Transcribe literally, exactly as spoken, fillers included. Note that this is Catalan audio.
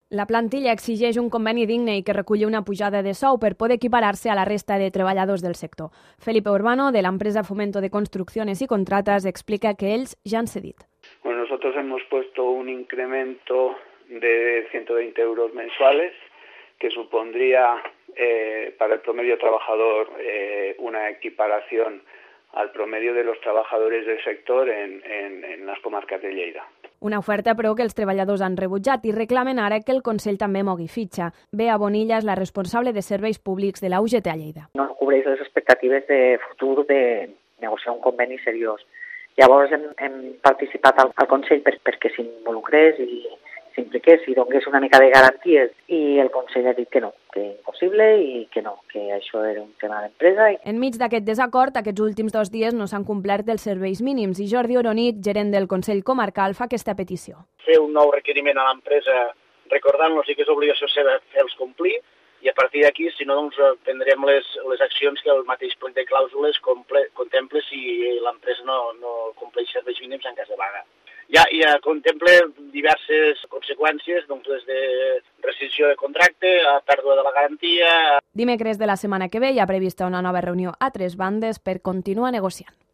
La plantilla exigeix un conveni digne i que reculli una pujada de sou per poder equiparar-se a la resta de treballadors del sector. Felipe Urbano, de la empresa Fomento de Construcciones y Contratas, explica que ells ja han cedit. Bueno, nosotros hemos puesto un incremento de ciento veinte euros mensuales, que supondría eh, para el promedio trabajador eh, una equiparación al promedio de los trabajadores del sector en, en, en las comarcas de Lleida. Una oferta, però, que els treballadors han rebutjat i reclamen ara que el Consell també mogui fitxa. Bea Bonilla és la responsable de serveis públics de la U G T a Lleida. No cobreix les expectatives de futur de negociar un conveni seriós. Llavors hem, hem participat al, al Consell per, perquè s'involucrés i s'impliqués i donés una mica de garanties, i el Consell ha dit que no, que impossible i que no, que això era un tema d'empresa. Enmig d'aquest desacord, aquests últims dos dies no s'han complert els serveis mínims i Jordi Oronit, gerent del Consell Comarcal, fa aquesta petició. Fer un nou requeriment a l'empresa recordant-los que és obligació seva fer-los complir, i a partir d'aquí, si no, doncs prendrem les, les accions que el mateix plec de clàusules comple, contemple si l'empresa no, no compleix serveis mínims en cas de vaga. Ja, ja contempla diverses conseqüències, doncs des de rescissió de contracte a pèrdua de la garantia. Dimecres de la setmana que ve hi ha prevista una nova reunió a tres bandes per continuar negociant.